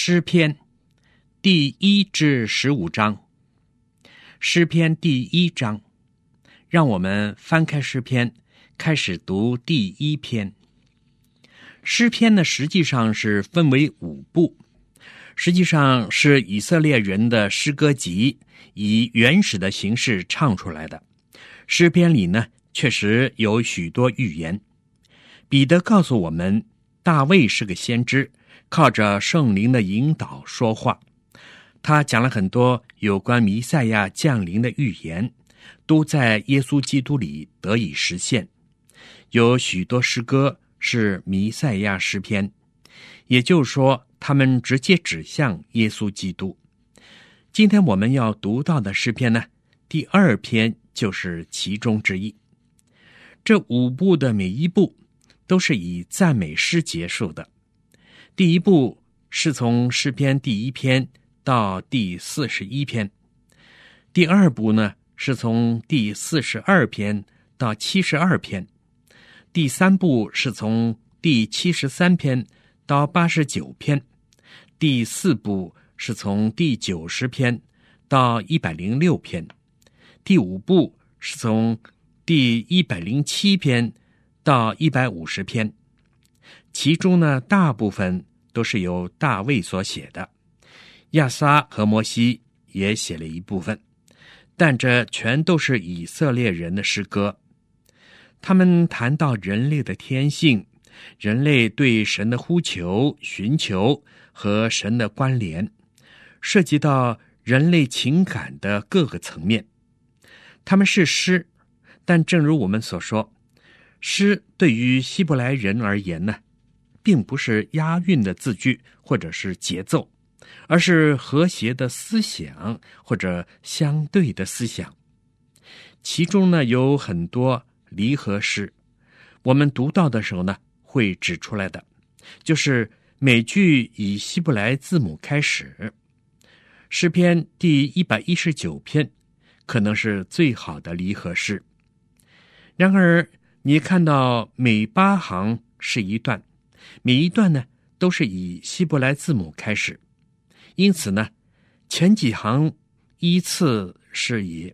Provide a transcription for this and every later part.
诗篇第1至15章。诗篇第1章，让我们翻开诗篇，开始读第1篇。诗篇呢，实际上是分为5部，实际上是以色列人的诗歌集，以原始的形式唱出来的。诗篇里呢，确实有许多预言。彼得告诉我们，大卫是个先知，靠着圣灵的引导说话。他讲了很多有关弥赛亚降临的预言，都在耶稣基督里得以实现。有许多诗歌是弥赛亚诗篇，也就是说，他们直接指向耶稣基督。今天我们要读到的诗篇呢，第2篇就是其中之一。这5部的每一部都是以赞美诗结束的。第1部是从诗篇第1篇到第41篇，第2部呢是从第42篇到72篇，第3部是从第73篇到89篇，第4部是从第90篇到106篇，第5部是从第107篇到150篇。其中呢，大部分都是由大卫所写的，亚撒和摩西也写了一部分，但这全都是以色列人的诗歌。他们谈到人类的天性，人类对神的呼求、寻求和神的关联，涉及到人类情感的各个层面。他们是诗，但正如我们所说，诗对于希伯来人而言呢，并不是押韵的字句或者是节奏，而是和谐的思想或者相对的思想。其中呢，有很多离合诗，我们读到的时候呢，会指出来的，就是每句以希伯来字母开始。诗篇第119篇可能是最好的离合诗。然而你看到每8行是一段，每一段呢都是以希伯来字母开始，因此呢，前几行依次是以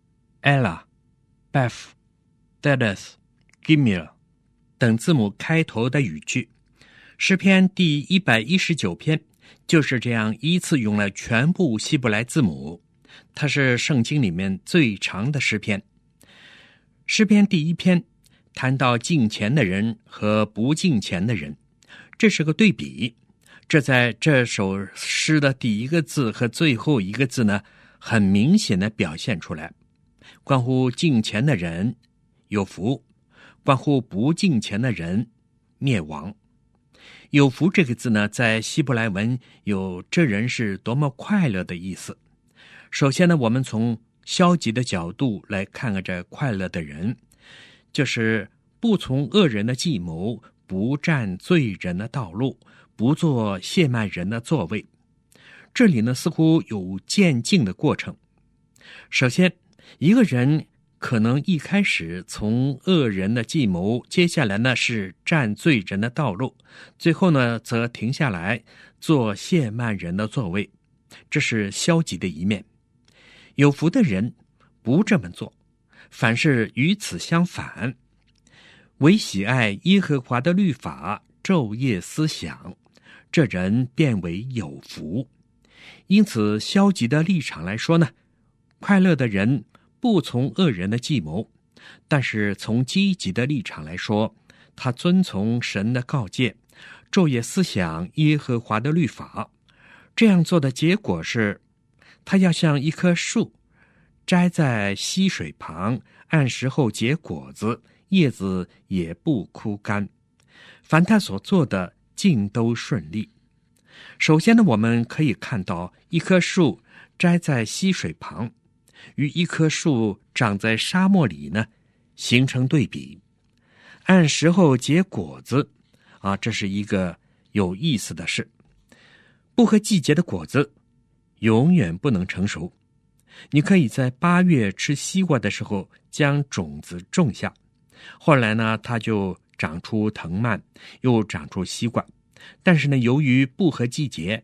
Ella、Beth、Dedeth、Gimel 等字母开头的语句。诗篇第119篇就是这样依次用了全部希伯来字母，它是圣经里面最长的诗篇。诗篇第1篇谈到敬虔的人和不敬虔的人，这是个对比。这在这首诗的第1个字和最后一个字呢，很明显的表现出来。关乎敬虔的人有福，关乎不敬虔的人灭亡。有福这个字呢，在希伯来文有这人是多么快乐的意思。首先呢，我们从消极的角度来看看这快乐的人，就是不从恶人的计谋，不占罪人的道路，不做亵慢人的座位。这里呢，似乎有渐进的过程。首先，一个人可能一开始从恶人的计谋，接下来呢是占罪人的道路，最后呢则停下来做亵慢人的座位，这是消极的一面。有福的人不这么做，反是与此相反，唯喜爱耶和华的律法，昼夜思想，这人便为有福。因此消极的立场来说呢，快乐的人不从恶人的计谋，但是从积极的立场来说，他遵从神的告诫，昼夜思想耶和华的律法。这样做的结果是，他要像一棵树栽在溪水旁，按时候结果子，叶子也不枯干。凡他所做的尽都顺利。首先呢，我们可以看到一棵树栽在溪水旁，与一棵树长在沙漠里呢，形成对比。按时候结果子这是一个有意思的事。不合季节的果子永远不能成熟。你可以在8月吃西瓜的时候将种子种下，后来呢，它就长出藤蔓，又长出西瓜。但是呢，由于不合季节，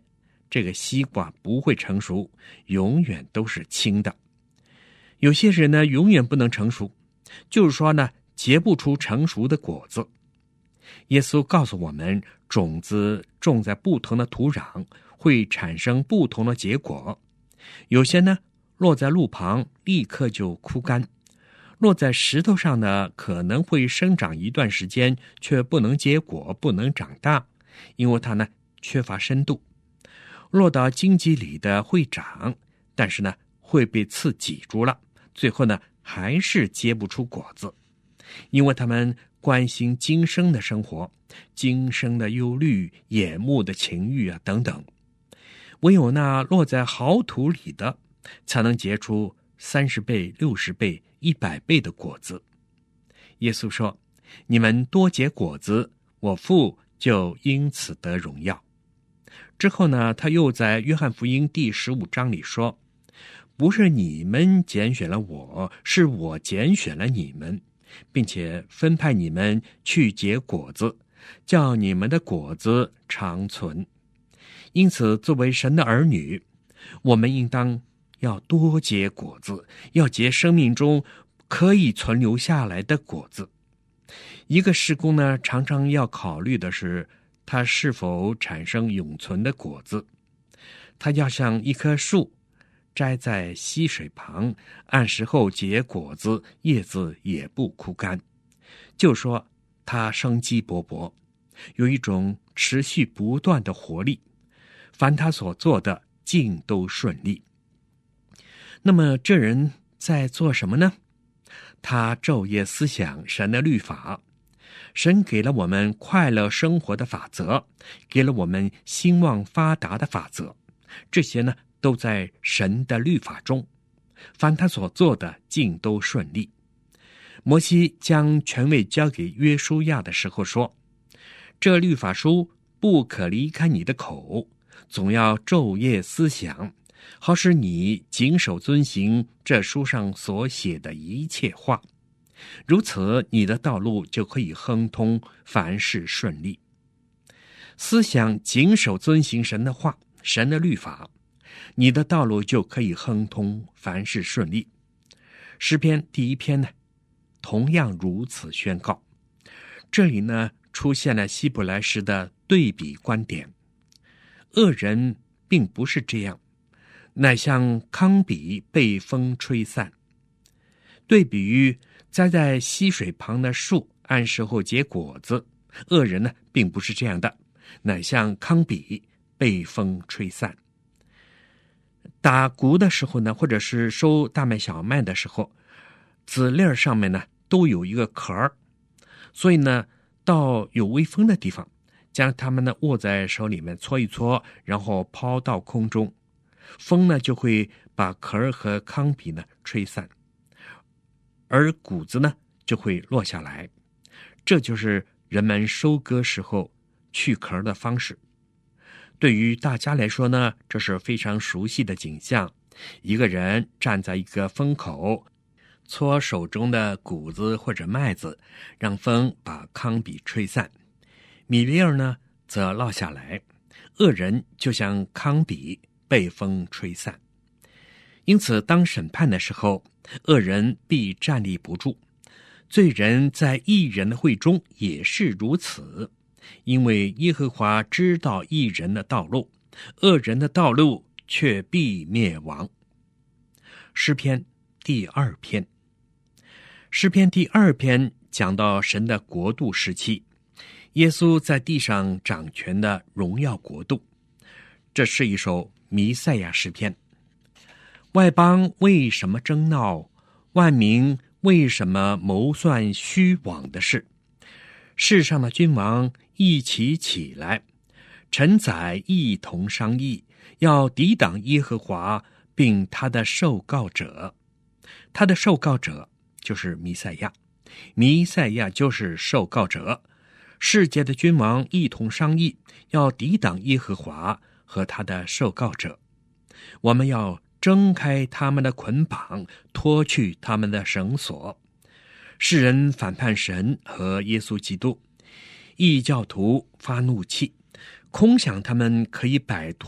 这个西瓜不会成熟，永远都是青的。有些人呢，永远不能成熟，就是说呢，结不出成熟的果子。耶稣告诉我们，种子种在不同的土壤，会产生不同的结果。有些呢，落在路旁，立刻就枯干；落在石头上呢，可能会生长一段时间，却不能结果，不能长大，因为它呢，缺乏深度。落到荆棘里的会长，但是呢，会被刺挤住了，最后呢，还是结不出果子，因为他们关心今生的生活、今生的忧虑、眼目的情欲啊等等。唯有那落在好土里的，才能结出30倍、60倍、100倍的果子。耶稣说：“你们多结果子，我父就因此得荣耀。”之后呢，他又在约翰福音第15章里说：“不是你们拣选了我，是我拣选了你们，并且分派你们去结果子，叫你们的果子长存。”因此，作为神的儿女，我们应当要多结果子，要结生命中可以存留下来的果子。一个事工呢，常常要考虑的是它是否产生永存的果子。它要像一棵树栽在溪水旁，按时候结果子，叶子也不枯干，就说它生机勃勃，有一种持续不断的活力，凡他所做的尽都顺利。那么这人在做什么呢？他昼夜思想神的律法。神给了我们快乐生活的法则，给了我们兴旺发达的法则，这些呢，都在神的律法中。凡他所做的尽都顺利。摩西将权位交给约书亚的时候说：“这律法书不可离开你的口，总要昼夜思想，好使你谨守遵行这书上所写的一切话。如此，你的道路就可以亨通，凡事顺利。”思想谨守遵行神的话，神的律法，你的道路就可以亨通，凡事顺利。诗篇第1篇呢，同样如此宣告。这里呢，出现了希伯来诗的对比观点。恶人并不是这样，乃像糠秕被风吹散。对比于栽在溪水旁的树，按时候结果子，恶人呢，并不是这样的，乃像糠秕被风吹散。打谷的时候呢，或者是收大麦小麦的时候，籽粒上面呢都有一个壳儿，所以呢，到有微风的地方，将它们呢握在手里面搓一搓，然后抛到空中，风呢就会把壳儿和糠秕呢吹散，而谷子呢就会落下来。这就是人们收割时候去壳的方式。对于大家来说呢，这是非常熟悉的景象。一个人站在一个风口，搓手中的谷子或者麦子，让风把糠秕吹散，米粒儿呢则落下来。恶人就像糠秕被风吹散。因此当审判的时候，恶人必站立不住，罪人在义人的会中也是如此。因为耶和华知道义人的道路，恶人的道路却必灭亡。诗篇第2篇。诗篇第2篇讲到神的国度时期，耶稣在地上掌权的荣耀国度。这是一首弥赛亚诗篇。外邦为什么争闹？万民为什么谋算虚妄的事？世上的君王一起起来，臣宰一同商议，要抵挡耶和华并他的受膏者。他的受膏者就是弥赛亚，弥赛亚就是受膏者。世界的君王一同商议，要抵挡耶和华和他的受膏者。我们要挣开他们的捆绑，脱去他们的绳索。世人反叛神和耶稣基督，异教徒发怒气，空想他们可以摆脱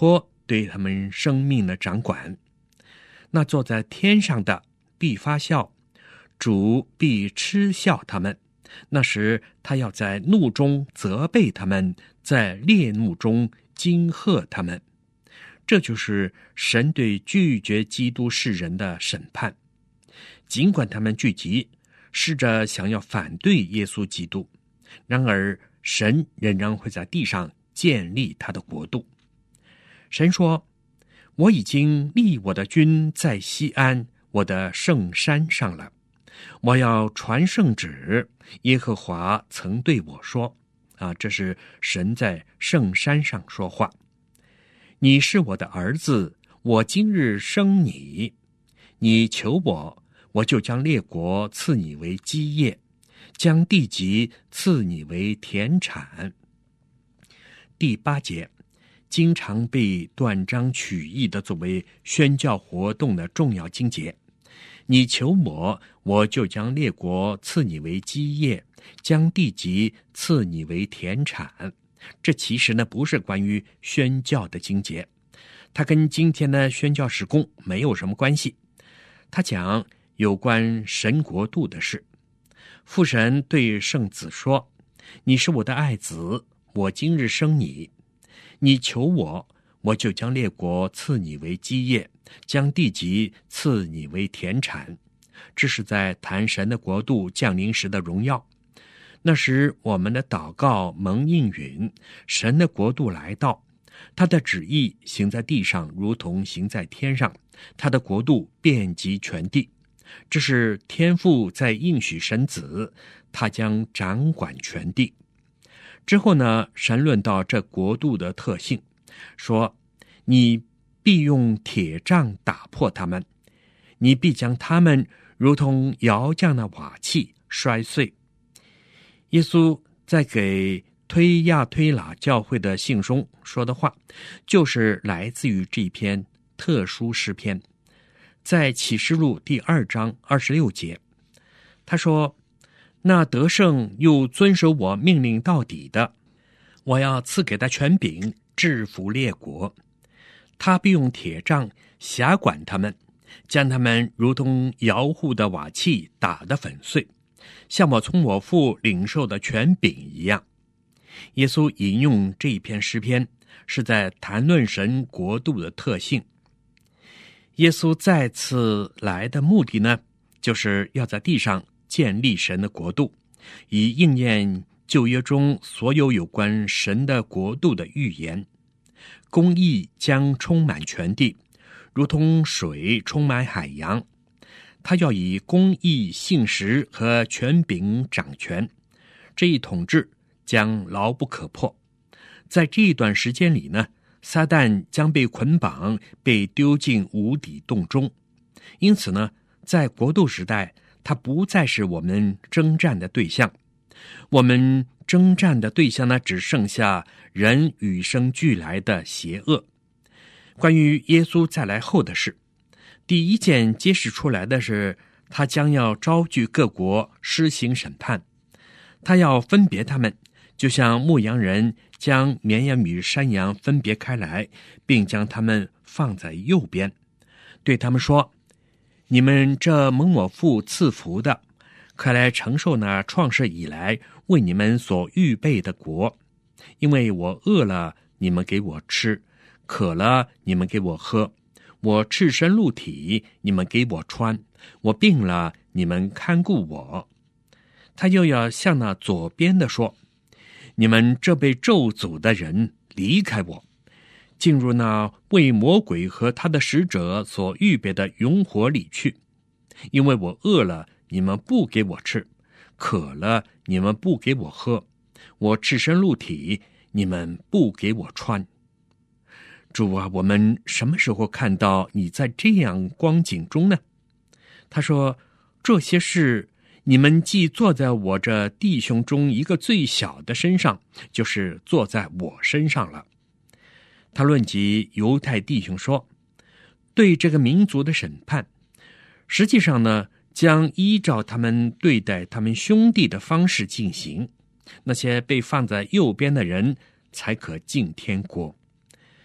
对他们生命的掌管。那坐在天上的必发笑，主必嗤笑他们。那时他要在怒中责备他们，在烈怒中惊吓他们。这就是神对拒绝基督世人的审判。尽管他们聚集，试着想要反对耶稣基督，然而神仍然会在地上建立他的国度。神说，我已经立我的君在西安，我的圣山上了。我要传圣旨，耶和华曾对我说，这是神在圣山上说话。你是我的儿子，我今日生你。你求我，我就将列国赐你为基业，将地级赐你为田产。第8节，经常被断章取义的作为宣教活动的重要经节。你求我，我就将列国赐你为基业，将地级赐你为田产。这其实呢不是关于宣教的经节，它跟今天的宣教事工没有什么关系。它讲有关神国度的事。父神对圣子说，你是我的爱子，我今日生你。你求我，我就将列国赐你为基业，将地级赐你为田产。这是在谈神的国度降临时的荣耀。那时我们的祷告蒙应允，神的国度来到，他的旨意行在地上如同行在天上，他的国度遍及全地。这是天父在应许神子，他将掌管全地。之后呢，神论到这国度的特性，说，你必用铁杖打破他们，你必将他们如同窑匠的瓦器摔碎。耶稣在给推亚推拉教会的信中说的话，就是来自于这篇特殊诗篇。在启示录第2章26节，他说，那得胜又遵守我命令到底的，我要赐给他权柄，制服列国。他必用铁杖辖管他们，将他们如同窑户的瓦器打得粉碎，像我从我父领受的权柄一样。耶稣引用这一篇诗篇，是在谈论神国度的特性。耶稣再次来的目的呢，就是要在地上建立神的国度，以应验旧约中所有关神的国度的预言。公义将充满全地，如同水充满海洋。他要以公义、信实和权柄掌权，这一统治将牢不可破。在这一段时间里呢，撒旦将被捆绑，被丢进无底洞中。因此呢，在国度时代，他不再是我们征战的对象。我们征战的对象呢，只剩下人与生俱来的邪恶。关于耶稣再来后的事，第一件揭示出来的是，他将要招聚各国施行审判。他要分别他们，就像牧羊人将绵羊与山羊分别开来，并将他们放在右边，对他们说，你们这蒙我父赐福的，快来承受那创世以来为你们所预备的国。因为我饿了，你们给我吃；渴了，你们给我喝；我赤身露体，你们给我穿；我病了，你们看顾我。他又要向那左边的说，你们这被咒诅的人，离开我，进入那为魔鬼和他的使者所预备的永火里去。因为我饿了，你们不给我吃；渴了，你们不给我喝；我赤身露体，你们不给我穿。主啊，我们什么时候看到你在这样光景中呢？他说，这些事你们既坐在我这弟兄中一个最小的身上，就是坐在我身上了。他论及犹太弟兄说，对这个民族的审判，实际上呢，将依照他们对待他们兄弟的方式进行。那些被放在右边的人才可进天国。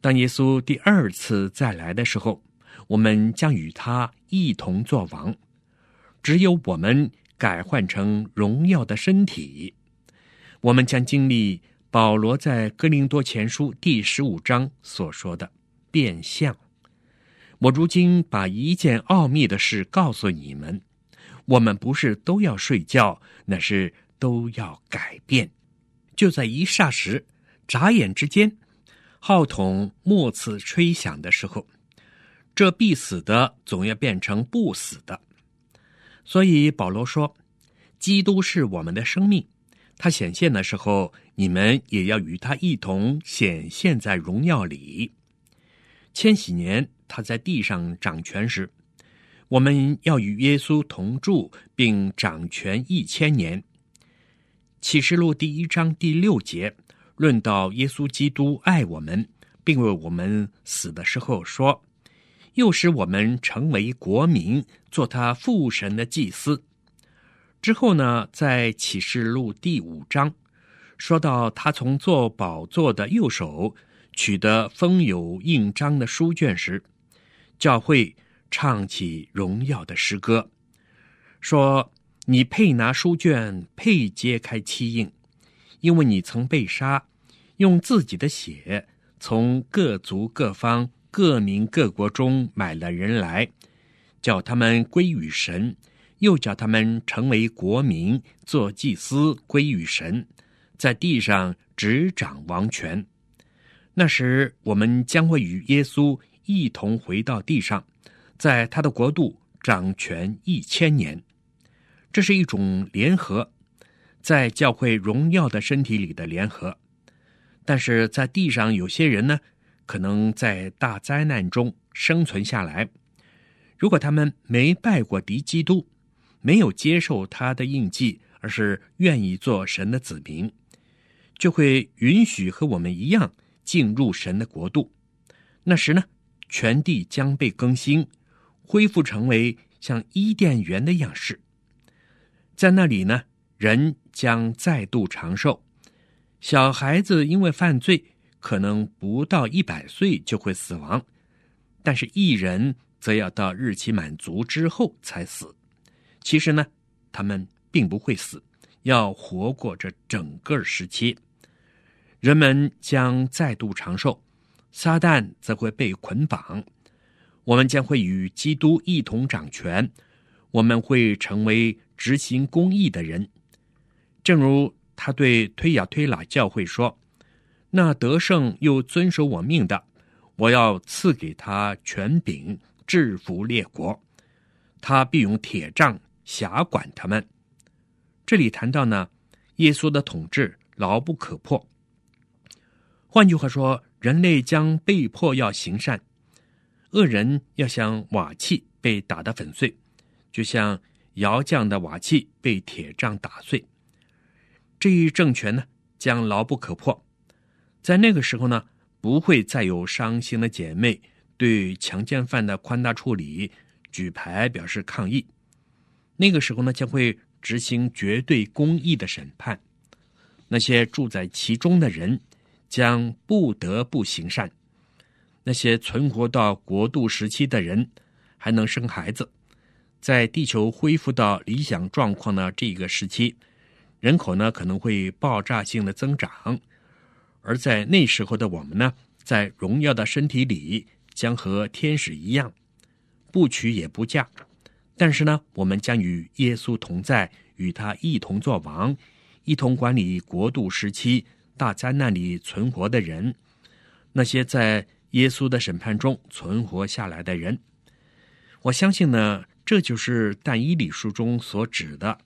当耶稣第二次再来的时候，我们将与他一同作王。只有我们改换成荣耀的身体，我们将经历保罗在哥林多前书第15章所说的变相。我如今把一件奥秘的事告诉你们，我们不是都要睡觉，那是都要改变。就在一霎时，眨眼之间，号筒末次吹响的时候，这必死的总要变成不死的。所以保罗说，基督是我们的生命，他显现的时候，你们也要与他一同显现在荣耀里。千禧年他在地上掌权时，我们要与耶稣同住，并掌权1000年。启示录第1章第6节论到耶稣基督爱我们，并为我们死的时候说，又使我们成为国民，做他父神的祭司。之后呢，在启示录第5章说到他从坐宝座的右手取得封有印章的书卷时，教会唱起荣耀的诗歌，说，你配拿书卷，配揭开七印，因为你曾被杀，用自己的血从各族各方各民各国中买了人来，叫他们归于神，又叫他们成为国民，做祭司归于神，在地上执掌王权。那时我们将会与耶稣一同回到地上，在他的国度掌权1000年。这是一种联合，在教会荣耀的身体里的联合。但是在地上有些人呢，可能在大灾难中生存下来，如果他们没拜过敌基督，没有接受他的印记，而是愿意做神的子民，就会允许和我们一样进入神的国度。那时呢，全地将被更新，恢复成为像伊甸园的样式。在那里呢，人将再度长寿。小孩子因为犯罪，可能不到100岁就会死亡，但是义人则要到日期满足之后才死。其实呢，他们并不会死，要活过这整个时期。人们将再度长寿，撒旦则会被捆绑。我们将会与基督一同掌权，我们会成为执行公义的人。正如他对推雅推喇教会说，那得胜又遵守我命的，我要赐给他权柄，制服列国，他必用铁杖辖管他们。这里谈到呢，耶稣的统治牢不可破。换句话说，人类将被迫要行善，恶人要像瓦器被打得粉碎，就像窑匠的瓦器被铁杖打碎。这一政权呢，将牢不可破。在那个时候呢，不会再有伤心的姐妹对强奸犯的宽大处理举牌表示抗议。那个时候呢，将会执行绝对公义的审判。那些住在其中的人将不得不行善。那些存活到国度时期的人还能生孩子。在地球恢复到理想状况的这个时期，人口呢可能会爆炸性的增长，而在那时候的我们呢，在荣耀的身体里将和天使一样，不娶也不嫁。但是呢，我们将与耶稣同在，与他一同作王，一同管理国度时期大灾难里存活的人，那些在耶稣的审判中存活下来的人。我相信呢，这就是但以理书中所指的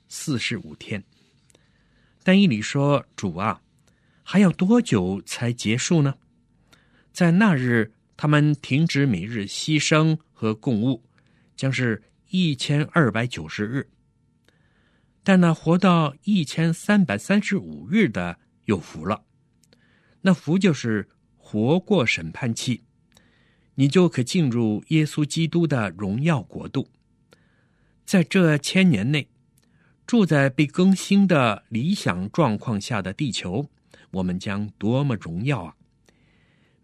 45天。但以理说，主啊，还要多久才结束呢？在那日，他们停止每日牺牲和供物，将是1290日。但那活到1335日的有福了。那福就是活过审判期，你就可进入耶稣基督的荣耀国度。在这1000年内，住在被更新的理想状况下的地球，我们将多么荣耀啊！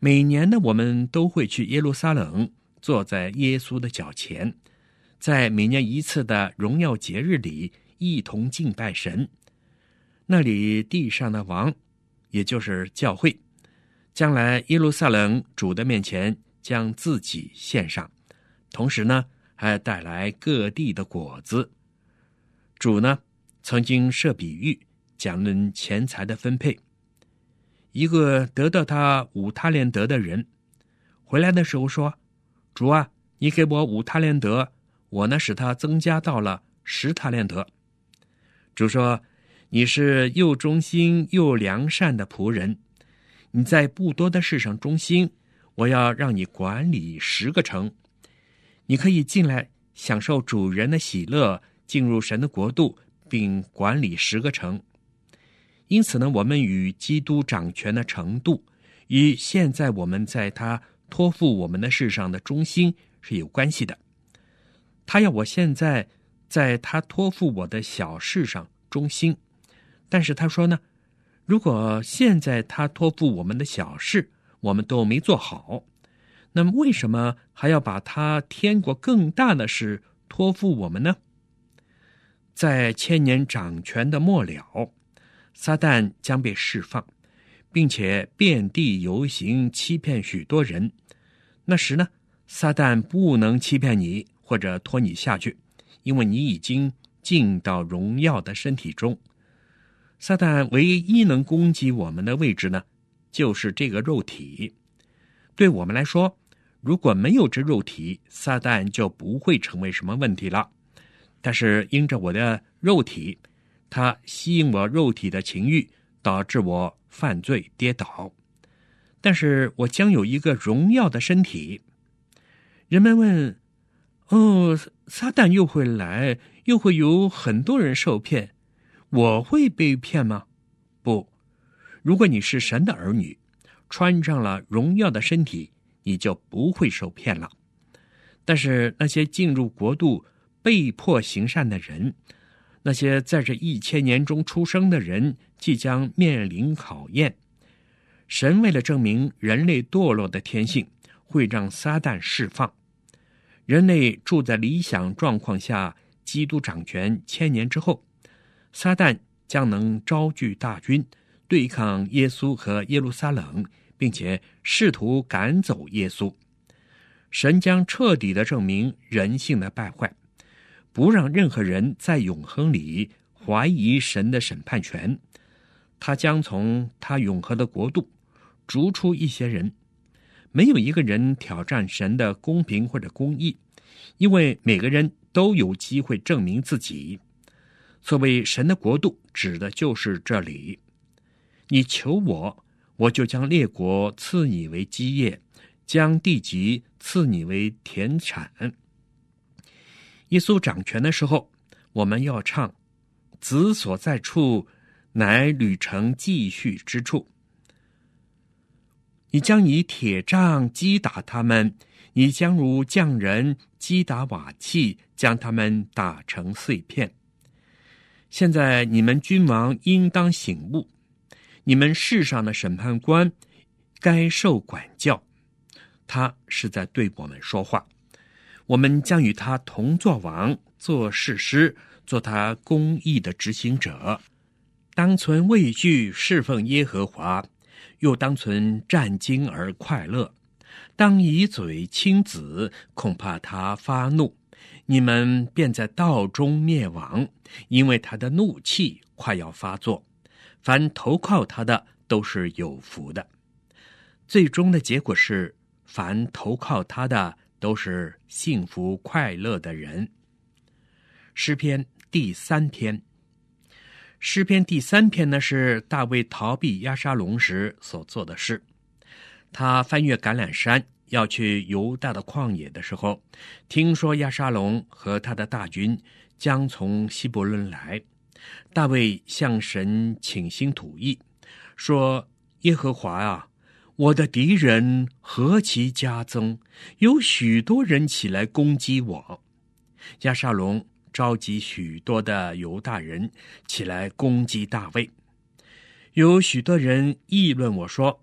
每年呢，我们都会去耶路撒冷，坐在耶稣的脚前，在每年一次的荣耀节日里一同敬拜神。那里地上的王，也就是教会，将来耶路撒冷主的面前将自己献上，同时呢，还带来各地的果子。主呢，曾经设比喻，讲论钱财的分配。一个得到他5塔连得的人，回来的时候说：“主啊，你给我5塔连得，我呢使他增加到了10塔连得。”主说：“你是又忠心又良善的仆人，你在不多的事上忠心，我要让你管理10个城。你可以进来享受主人的喜乐，进入神的国度，并管理10个城。”因此呢，我们与基督掌权的程度，与现在我们在他托付我们的事上的忠心是有关系的。他要我现在在他托付我的小事上忠心，但是他说呢，如果现在他托付我们的小事我们都没做好，那么为什么还要把他天国更大的事托付我们呢？在千年掌权的末了，撒旦将被释放，并且遍地游行，欺骗许多人。那时呢，撒旦不能欺骗你或者拖你下去，因为你已经进到荣耀的身体中。撒旦唯一能攻击我们的位置呢，就是这个肉体。对我们来说，如果没有这肉体，撒旦就不会成为什么问题了。但是因着我的肉体，它吸引我肉体的情欲，导致我犯罪跌倒。但是我将有一个荣耀的身体。人们问：撒旦又会来，又会有很多人受骗，我会被骗吗？不，如果你是神的儿女，穿上了荣耀的身体，你就不会受骗了。但是那些进入国度被迫行善的人，那些在这1000年中出生的人，即将面临考验。神为了证明人类堕落的天性，会让撒旦释放。人类住在理想状况下，基督掌权1000年之后，撒旦将能招聚大军，对抗耶稣和耶路撒冷，并且试图赶走耶稣。神将彻底地证明人性的败坏，不让任何人在永恒里怀疑神的审判权。他将从他永恒的国度逐出一些人，没有一个人挑战神的公平或者公义，因为每个人都有机会证明自己。所谓神的国度，指的就是这里。你求我，我就将列国赐你为基业，将地级赐你为田产。耶稣掌权的时候，我们要唱：子所在处，乃旅程继续之处。你将以铁杖击打他们，你将如匠人击打瓦器，将他们打成碎片。现在你们君王应当醒悟，你们世上的审判官该受管教。他是在对我们说话，我们将与他同作王，做士师，做他公义的执行者。当存畏惧侍奉耶和华，又当存战惊而快乐。当以嘴亲子，恐怕他发怒，你们便在道中灭亡，因为他的怒气快要发作。凡投靠他的都是有福的。最终的结果是，凡投靠他的都是幸福快乐的人。诗篇第3篇。诗篇第3篇呢，是大卫逃避押沙龙时所做的事。他翻越橄榄山要去犹大的旷野的时候，听说押沙龙和他的大军将从希伯伦来。大卫向神倾心吐意，说：耶和华啊，我的敌人何其加增，有许多人起来攻击我。押沙龙召集许多的犹大人起来攻击大卫。有许多人议论我说：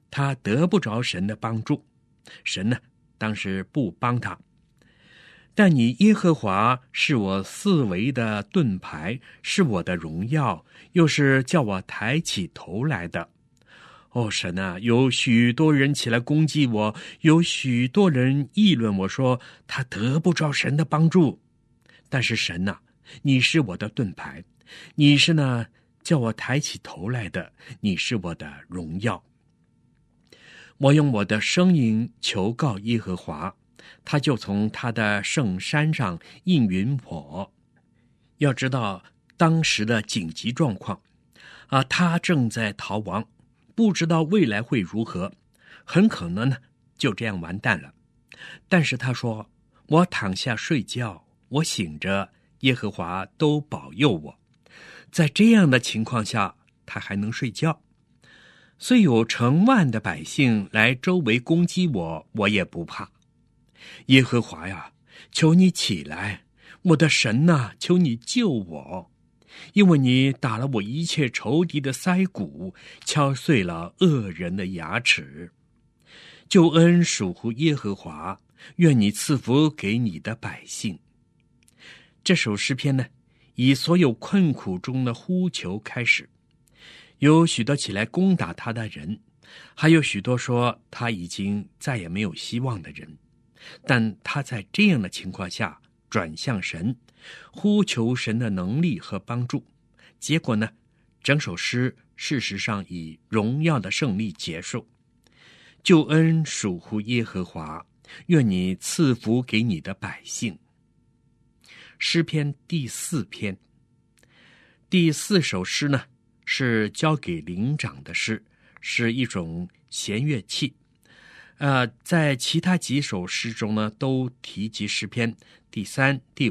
他得不着神的帮助，神呢，当时不帮他。但你耶和华是我四围的盾牌，是我的荣耀，又是叫我抬起头来的。哦，神啊，有许多人起来攻击我，有许多人议论我说他得不着神的帮助。但是神啊，你是我的盾牌，你是那叫我抬起头来的，你是我的荣耀。我用我的声音求告耶和华，他就从他的圣山上应允我。要知道当时的紧急状况他正在逃亡，不知道未来会如何，很可能呢就这样完蛋了。但是他说，我躺下睡觉，我醒着，耶和华都保佑我。在这样的情况下，他还能睡觉。虽有成万的百姓来周围攻击我，我也不怕。耶和华呀，求你起来，我的神啊，求你救我，因为你打了我一切仇敌的腮骨，敲碎了恶人的牙齿。救恩属乎耶和华，愿你赐福给你的百姓。这首诗篇呢，以所有困苦中的呼求开始，有许多起来攻打他的人，还有许多说他已经再也没有希望的人，但他在这样的情况下转向神，呼求神的能力和帮助。结果呢，整首诗事实上以荣耀的胜利结束。救恩属乎耶和华，愿你赐福给你的百姓。诗篇第4篇，第4首诗呢，是交给灵长的诗，是一种弦乐器。在其他几首诗中呢，都提及诗篇第3、第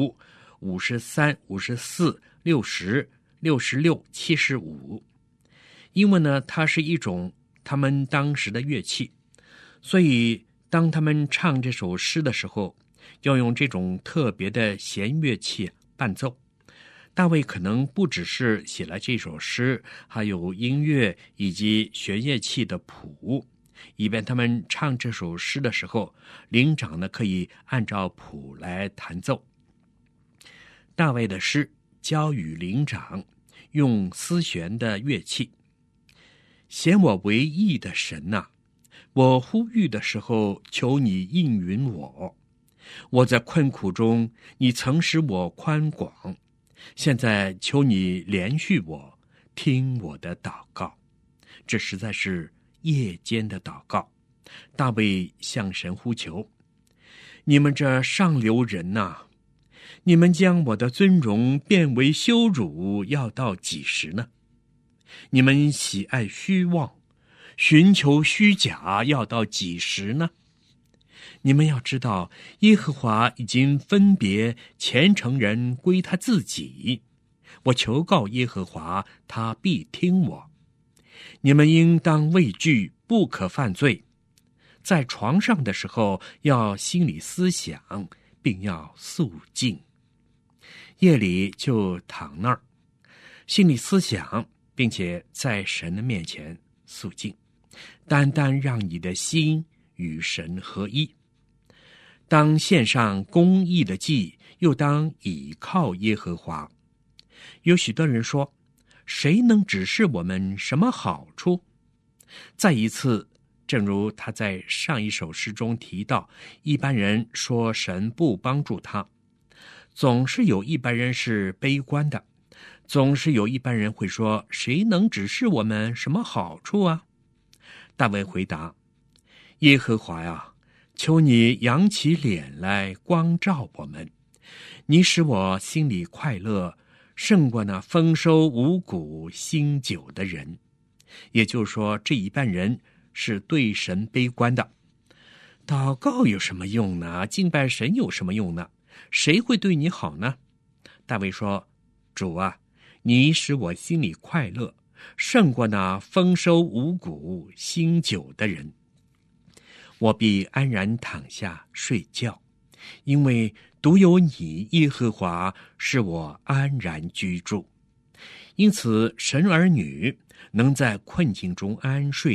5、53、54、60、66、75。因为呢，它是一种他们当时的乐器，所以当他们唱这首诗的时候，要用这种特别的弦乐器伴奏。大卫可能不只是写了这首诗，还有音乐以及弦乐器的谱，以便他们唱这首诗的时候，灵长呢可以按照谱来弹奏。大卫的诗交与灵长，用丝弦的乐器。显我为义的神啊，我呼吁的时候，求你应允我。我在困苦中，你曾使我宽广，现在求你怜恤我，听我的祷告。这实在是夜间的祷告，大卫向神呼求。你们这上流人呐，你们将我的尊荣变为羞辱，要到几时呢？你们喜爱虚妄，寻求虚假，要到几时呢？你们要知道，耶和华已经分别虔诚人归他自己。我求告耶和华，他必听我。你们应当畏惧，不可犯罪。在床上的时候，要心里思想，并要肃静。夜里就躺那儿，心里思想，并且在神的面前肃静，单单让你的心与神合一。当献上公义的祭，又当倚靠耶和华。有许多人说，谁能指示我们什么好处？再一次，正如他在上一首诗中提到，一般人说神不帮助他，总是有一般人是悲观的，总是有一般人会说，谁能指示我们什么好处啊？大卫回答，耶和华呀，求你扬起脸来光照我们，你使我心里快乐，胜过那丰收五谷新酒的人。也就是说，这一般人是对神悲观的。祷告有什么用呢？敬拜神有什么用呢？谁会对你好呢？大卫说，主啊，你使我心里快乐，胜过那丰收五谷新酒的人。我必安然躺下睡觉，因为独有你耶和华使我安然居住。因此神儿女能在困境中安睡的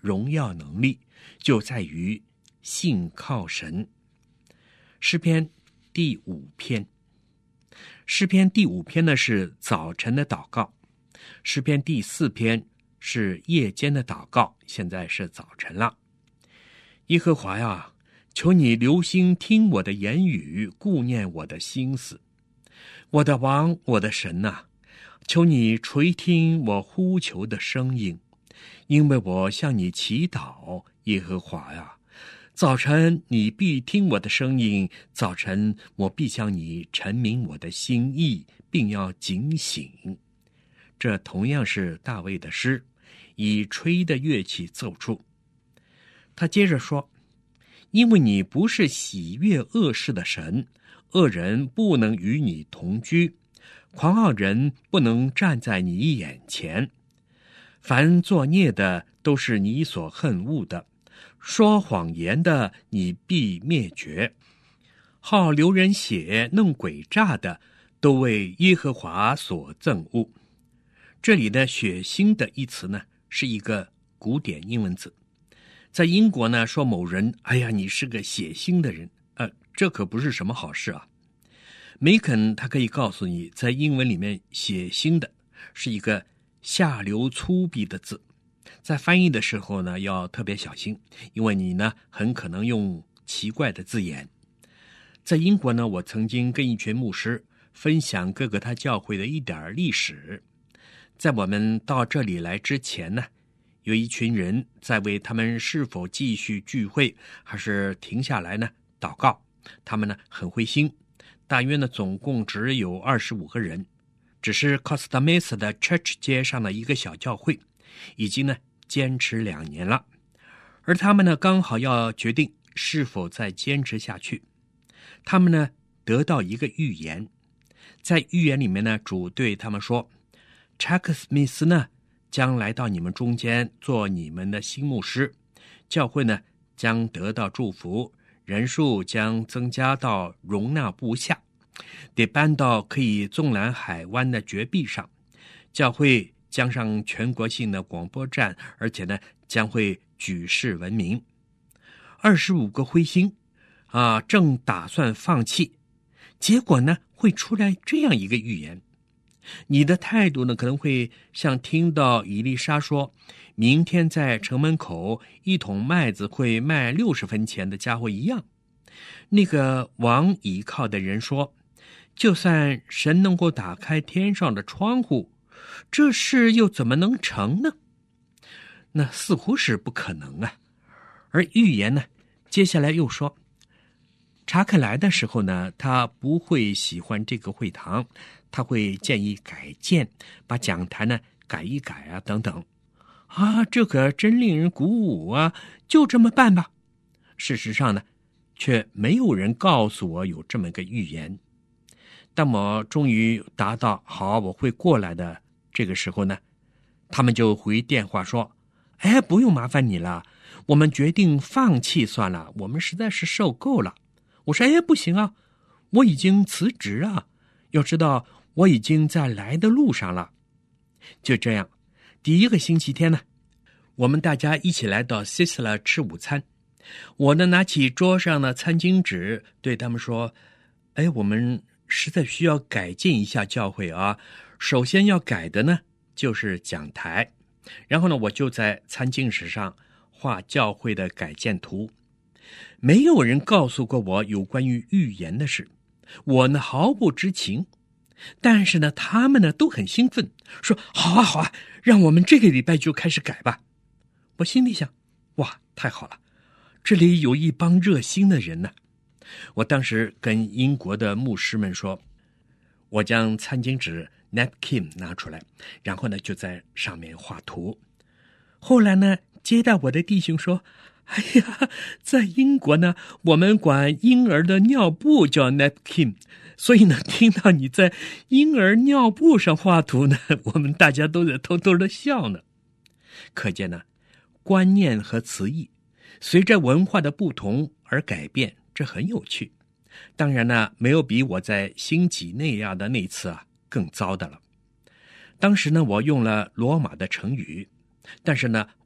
荣耀能力就在于信靠神。诗篇第5篇，诗篇第5篇呢是早晨的祷告，诗篇第4篇是夜间的祷告，现在是早晨了。耶和华呀，求你留心听我的言语，顾念我的心思。我的王，我的神啊，求你垂听我呼求的声音，因为我向你祈祷。耶和华呀，早晨你必听我的声音，早晨我必向你陈明我的心意，并要警醒。这同样是大卫的诗，以吹的乐器奏出。他接着说，因为你不是喜悦恶事的神，恶人不能与你同居，狂傲人不能站在你眼前。凡作孽的都是你所恨恶的，说谎言的你必灭绝。好流人血、弄诡诈的，都为耶和华所憎恶。这里的血腥的一词呢，是一个古典英文字。在英国呢，说某人，哎呀，你是个血腥的人，这可不是什么好事啊。梅肯他可以告诉你，在英文里面，血腥的是一个下流粗鄙的字，在翻译的时候呢，要特别小心，因为你呢，很可能用奇怪的字眼。在英国呢，我曾经跟一群牧师分享各个他教会的一点历史。在我们到这里来之前呢，有一群人在为他们是否继续聚会还是停下来呢祷告，他们呢很灰心，大约呢总共只有25个人，只是 Costa Mesa 的 Church 街上的一个小教会，已经呢坚持2年了，而他们呢刚好要决定是否再坚持下去。他们呢得到一个预言，在预言里面呢，主对他们说，查克斯密斯呢将来到你们中间做你们的新牧师，教会呢将得到祝福，人数将增加到容纳不下，得搬到可以纵览海湾的绝壁上，教会将上全国性的广播站，而且呢将会举世闻名。25个灰心正打算放弃，结果呢会出来这样一个预言。你的态度呢可能会像听到以利沙说，明天在城门口一桶麦子会卖60分钱的家伙一样。那个王倚靠的人说，就算神能够打开天上的窗户，这事又怎么能成呢？那似乎是不可能啊。而预言呢接下来又说，查克来的时候呢，他不会喜欢这个会堂，他会建议改建，把讲台呢改一改等等。这可真令人鼓舞啊，就这么办吧。事实上呢，却没有人告诉我有这么个预言。当我终于达到好我会过来的这个时候呢，他们就回电话说，不用麻烦你了，我们决定放弃算了，我们实在是受够了。我说，不行啊，我已经辞职啊，要知道我已经在来的路上了。就这样，第一个星期天呢，我们大家一起来到 Sisla 吃午餐。我呢拿起桌上的餐巾纸对他们说，我们实在需要改进一下教会啊，首先要改的呢就是讲台。然后呢，我就在餐巾纸上画教会的改建图。没有人告诉过我有关于预言的事，我呢毫不知情。但是呢，他们呢都很兴奋，说好啊，让我们这个礼拜就开始改吧。我心里想，哇，太好了，这里有一帮热心的人呢。我当时跟英国的牧师们说，我将餐巾纸 napkin 拿出来，然后呢就在上面画图。后来呢，接待我的弟兄说，在英国呢，我们管婴儿的尿布叫 napkin， 所以呢，听到你在婴儿尿布上画图呢，我们大家都在偷偷的笑呢。可见呢，观念和词义随着文化的不同而改变，这很有趣。当然呢，没有比我在新几内亚的那次更糟的了。当时呢，我用了罗马的成语，但是呢，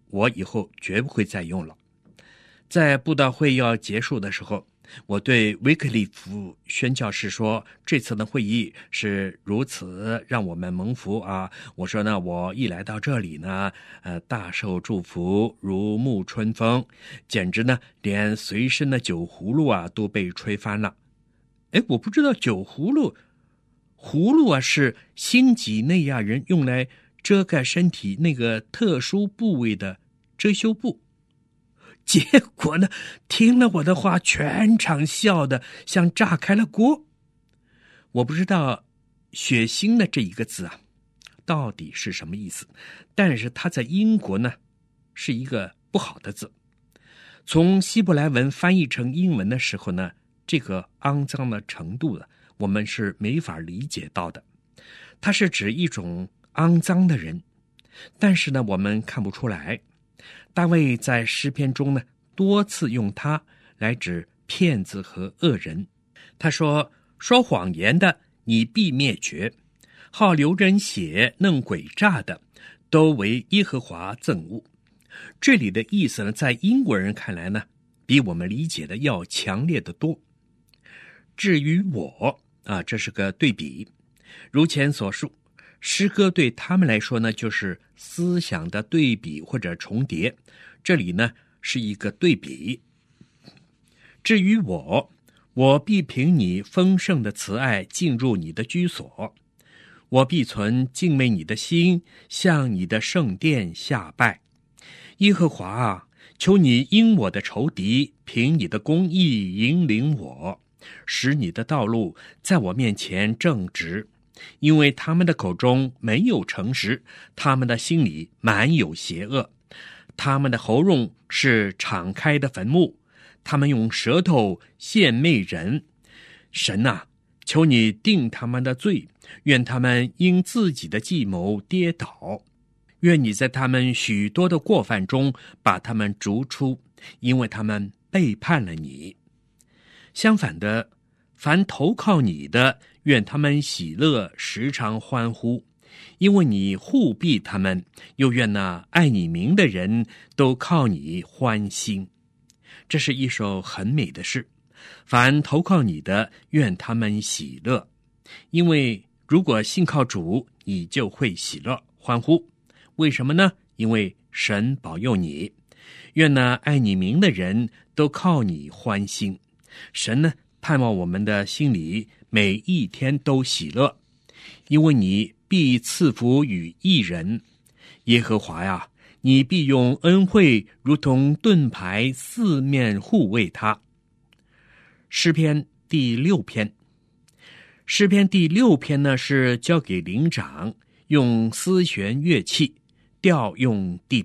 我以后绝不会再用了。在布道会要结束的时候，我对威克利夫宣教士说，这次的会议是如此让我们蒙福啊。我说呢，我一来到这里呢，大受祝福，如沐春风，简直呢连随身的酒葫芦啊都被吹翻了。我不知道酒葫芦啊是新几内亚人用来遮盖身体那个特殊部位的遮羞布。结果呢，听了我的话，全场笑得像炸开了锅。我不知道血腥的这一个字啊到底是什么意思，但是它在英国呢是一个不好的字。从希伯来文翻译成英文的时候呢，这个肮脏的程度呢，我们是没法理解到的。它是指一种肮脏的人，但是呢我们看不出来。大卫在诗篇中呢多次用它来指骗子和恶人。他说谎言的你必灭绝，好流人血弄诡诈的都为耶和华憎恶。这里的意思呢，在英国人看来呢，比我们理解的要强烈得多。至于我这是个对比。如前所述，诗歌对他们来说呢，就是思想的对比或者重叠。这里呢是一个对比。至于我必凭你丰盛的慈爱进入你的居所，我必存敬畏你的心，向你的圣殿下拜。耶和华啊，求你因我的仇敌，凭你的公义引领我，使你的道路在我面前正直。因为他们的口中没有诚实，他们的心里满有邪恶，他们的喉咙是敞开的坟墓，他们用舌头献媚人。神啊，求你定他们的罪，愿他们因自己的计谋跌倒，愿你在他们许多的过犯中把他们逐出，因为他们背叛了你。相反的，凡投靠你的，愿他们喜乐，时常欢呼，因为你护庇他们，又愿那爱你名的人都靠你欢心。这是一首很美的诗。凡投靠你的，愿他们喜乐，因为如果信靠主，你就会喜乐欢呼。为什么呢？因为神保佑你。愿那爱你名的人都靠你欢心。神呢，盼望我们的心里每一天都喜乐，因为你必赐福与义人。耶和华呀，你必用恩惠如同盾牌四面护卫他。诗篇第6篇。诗篇第6篇呢，是交给灵长用丝弦乐器，调用第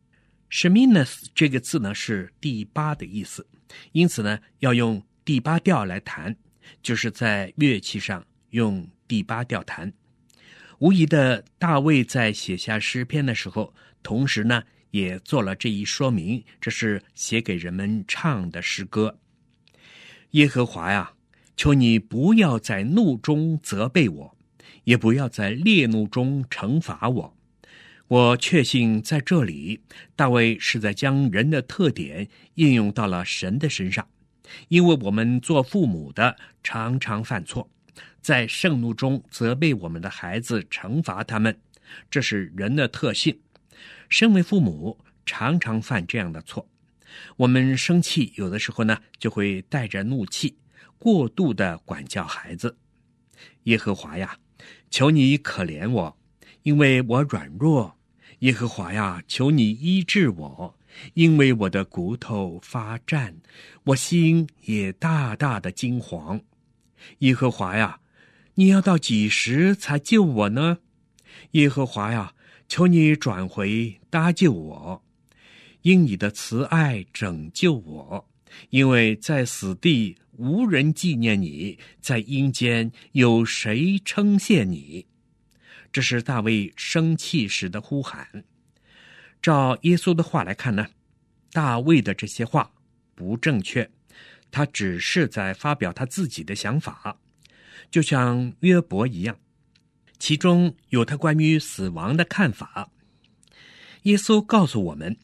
8。Sheminus 这个字呢是第8的意思，因此呢要用第8调来弹，就是在乐器上用第8调弹。无疑的，大卫在写下诗篇的时候，同时呢也做了这一说明，这是写给人们唱的诗歌。耶和华呀，求你不要在怒中责备我，也不要在烈怒中惩罚我。我确信在这里，大卫是在将人的特点应用到了神的身上，因为我们做父母的常常犯错，在盛怒中责备我们的孩子，惩罚他们，这是人的特性。身为父母常常犯这样的错，我们生气有的时候呢就会带着怒气过度的管教孩子。耶和华呀，求你可怜我，因为我软弱。耶和华呀，求你医治我，因为我的骨头发战，我心也大大的惊惶。耶和华呀，你要到几时才救我呢？耶和华呀，求你转回搭救我，因你的慈爱拯救我，因为在死地无人纪念你，在阴间有谁称谢你？这是大卫生气时的呼喊。照耶稣的话来看呢，大卫的这些话不正确，他只是在发表他自己的想法，就像约伯一样，其中有他关于死亡的看法。耶稣告诉我们，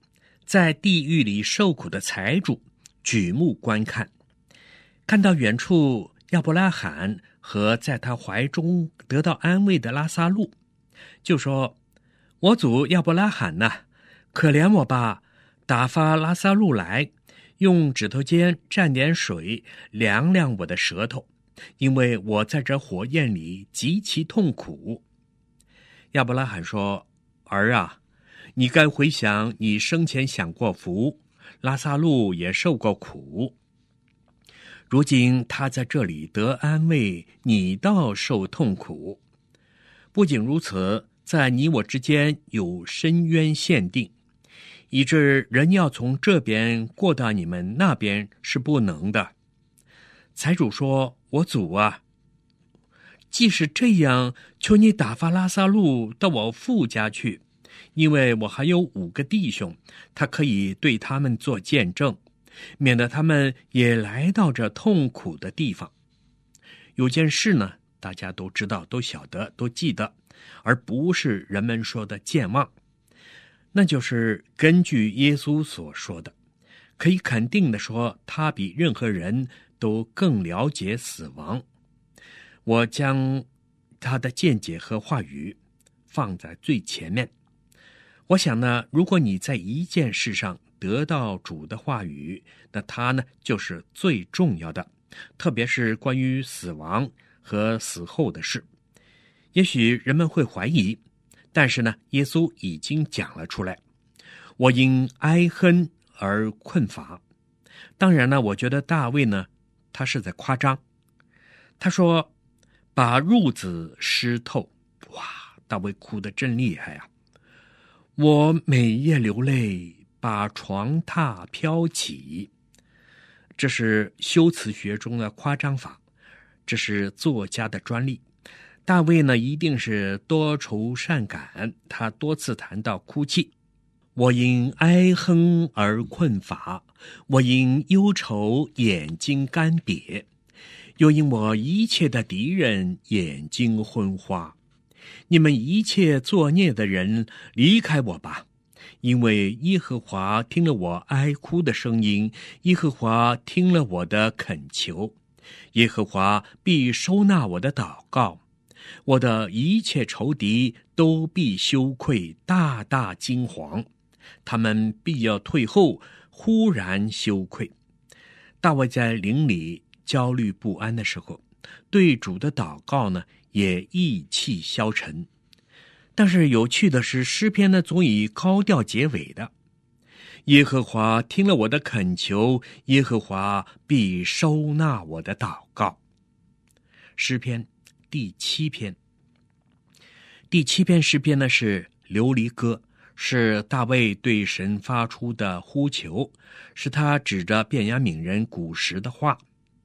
在地狱里受苦的财主举目观看，看到远处亚伯拉罕和在他怀中得到安慰的拉撒路，就说：我主亚伯拉罕呐，可怜我吧，打发拉撒路来，用指头尖蘸点水凉凉我的舌头，因为我在这火焰里极其痛苦。亚伯拉罕说：儿啊，你该回想你生前享过福，拉撒路也受过苦，如今他在这里得安慰，你倒受痛苦。不仅如此，在你我之间有深渊限定，以致人要从这边过到你们那边是不能的。财主说：我主啊，即使这样，求你打发拉撒路到我父家去，因为我还有5个弟兄，他可以对他们做见证，免得他们也来到这痛苦的地方。有件事呢，大家都知道，都晓得，都记得，而不是人们说的健忘。那就是根据耶稣所说的，可以肯定的说，他比任何人都更了解死亡。我将他的见解和话语放在最前面。我想呢，如果你在一件事上得到主的话语，那他呢就是最重要的，特别是关于死亡和死后的事。也许人们会怀疑，但是呢，耶稣已经讲了出来。我因哀恨而困乏。当然呢，我觉得大卫呢，他是在夸张。他说把褥子湿透，哇，大卫哭得真厉害啊！我每夜流泪，把床榻飘起。这是修辞学中的夸张法，这是作家的专利。大卫呢，一定是多愁善感，他多次谈到哭泣。我因哀哼而困乏，我因忧愁眼睛干瘪，又因我一切的敌人眼睛昏花。你们一切作孽的人，离开我吧，因为耶和华听了我哀哭的声音，耶和华听了我的恳求，耶和华必收纳我的祷告。我的一切仇敌都必羞愧，大大惊惶，他们必要退后，忽然羞愧。大卫在灵里焦虑不安的时候，对主的祷告呢，也意气消沉。但是有趣的是，诗篇呢总以高调结尾的。耶和华听了我的恳求，耶和华必收纳我的祷告。诗篇第7篇。第7篇诗篇呢是流离歌，是大卫对神发出的呼求，是他指着便雅悯人古时的话。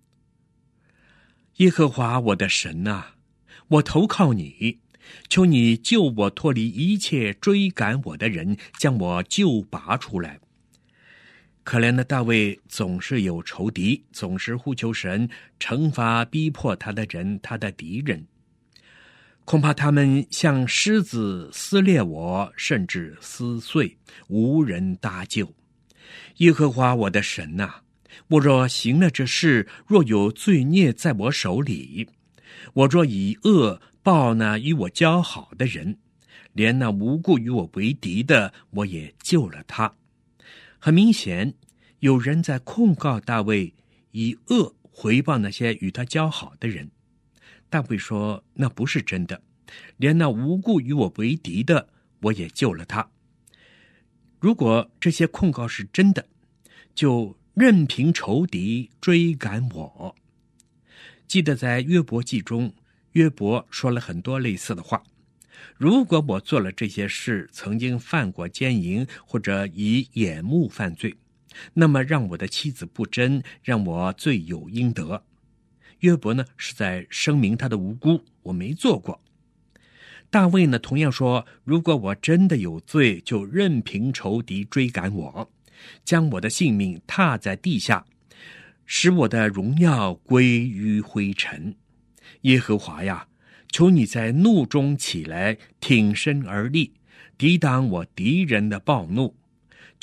耶和华我的神啊，我投靠你，求你救我脱离一切追赶我的人，将我救拔出来。可怜的大卫总是有仇敌，总是呼求神惩罚逼迫他的人，他的敌人。恐怕他们像狮子撕裂我，甚至撕碎，无人搭救。耶和华我的神啊，我若行了这事，若有罪孽在我手里，我若以恶报那与我交好的人，连那无故与我为敌的，我也救了他。很明显，有人在控告大卫以恶回报那些与他交好的人。大卫说，那不是真的，连那无故与我为敌的，我也救了他。如果这些控告是真的，就任凭仇敌追赶我。记得在约伯记中，约伯说了很多类似的话。如果我做了这些事，曾经犯过奸淫，或者以眼目犯罪，那么让我的妻子不贞，让我罪有应得。约伯呢是在声明他的无辜，我没做过。大卫呢同样说，如果我真的有罪，就任凭仇敌追赶我，将我的性命踏在地下，使我的荣耀归于灰尘。耶和华呀，求你在怒中起来，挺身而立，抵挡我敌人的暴怒。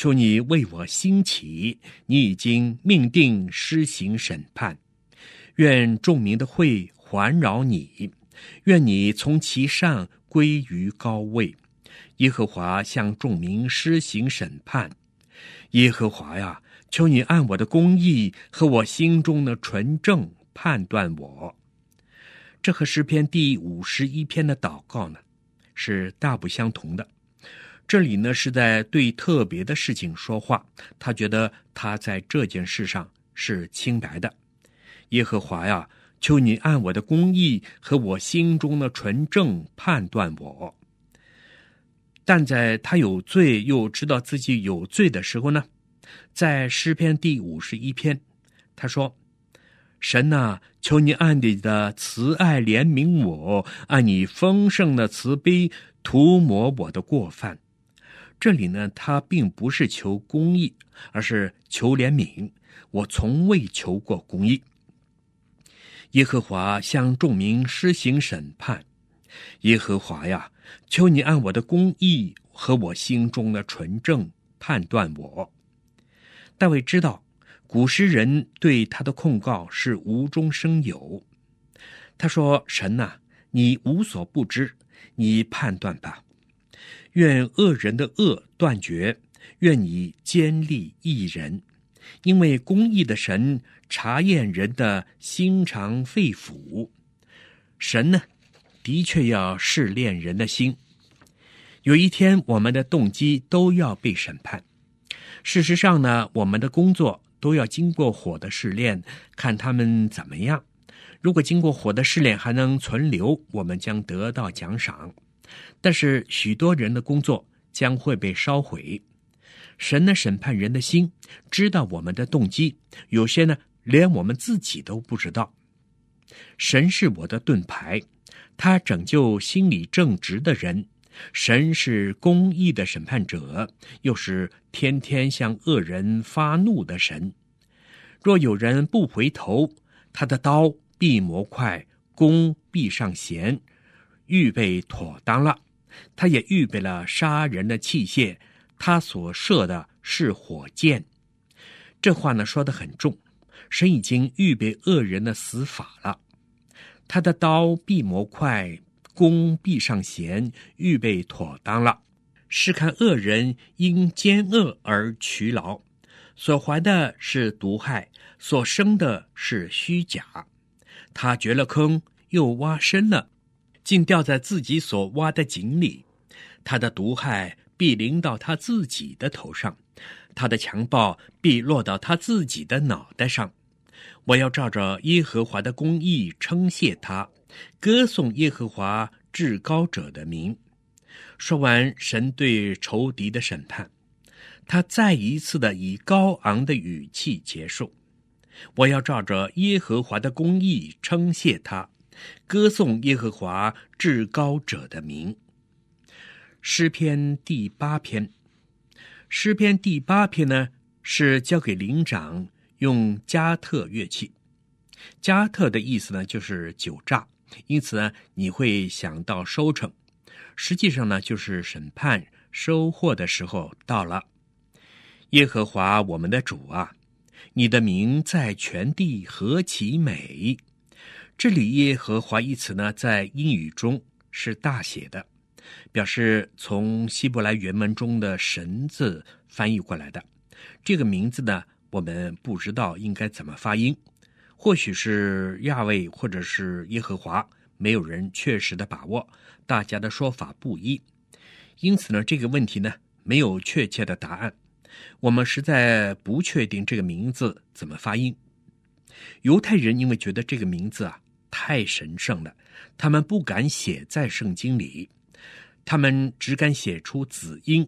求你为我兴起，你已经命定施行审判。愿众民的会环绕你，愿你从其上归于高位。耶和华向众民施行审判。耶和华呀，求你按我的公义和我心中的纯正判断我。这和诗篇第51篇的祷告呢，是大不相同的。这里呢，是在对特别的事情说话，他觉得他在这件事上是清白的。耶和华呀，求你按我的公义和我心中的纯正判断我。但在他有罪又知道自己有罪的时候呢，在诗篇第51篇，他说：神哪，求你按你的慈爱怜悯我，按你丰盛的慈悲涂抹我的过犯。这里呢，他并不是求公义，而是求怜悯。我从未求过公义。耶和华向众民施行审判。耶和华呀，求你按我的公义和我心中的纯正判断我。大卫知道古时人对他的控告是无中生有。他说：神哪，你无所不知，你判断吧。愿恶人的恶断绝，愿你坚立义人。因为公义的神查验人的心肠肺腑。神呢，的确要试炼人的心。有一天，我们的动机都要被审判。事实上呢，我们的工作都要经过火的试炼，看他们怎么样。如果经过火的试炼还能存留，我们将得到奖赏。但是许多人的工作将会被烧毁。神呢，审判人的心，知道我们的动机，有些呢，连我们自己都不知道。神是我的盾牌，他拯救心里正直的人。神是公义的审判者，又是天天向恶人发怒的神。若有人不回头，他的刀必磨快，弓必上弦，预备妥当了。他也预备了杀人的器械，他所射的是火箭。这话呢，说得很重。神已经预备恶人的死法了。他的刀必磨快，弓必上弦，预备妥当了。是看恶人因奸恶而劬劳，所怀的是毒害，所生的是虚假。他掘了坑，又挖深了，竟掉在自己所挖的井里。他的毒害必临到他自己的头上，他的强暴必落到他自己的脑袋上。我要照着耶和华的公义称谢他，歌颂耶和华至高者的名。说完神对仇敌的审判，他再一次的以高昂的语气结束。我要照着耶和华的公义称谢他，歌颂耶和华至高者的名。诗篇第8篇，诗篇第8篇呢，是交给灵长用加特乐器。加特的意思呢，就是酒榨，因此呢，你会想到收成。实际上呢，就是审判收获的时候到了。耶和华我们的主啊，你的名在全地何其美。这里耶和华一词呢，在英语中是大写的，表示从希伯来原文中的神字翻译过来的。这个名字呢，我们不知道应该怎么发音，或许是亚卫，或者是耶和华，没有人确实的把握，大家的说法不一。因此呢，这个问题呢，没有确切的答案，我们实在不确定这个名字怎么发音。犹太人因为觉得这个名字太神圣了，他们不敢写在圣经里，他们只敢写出子音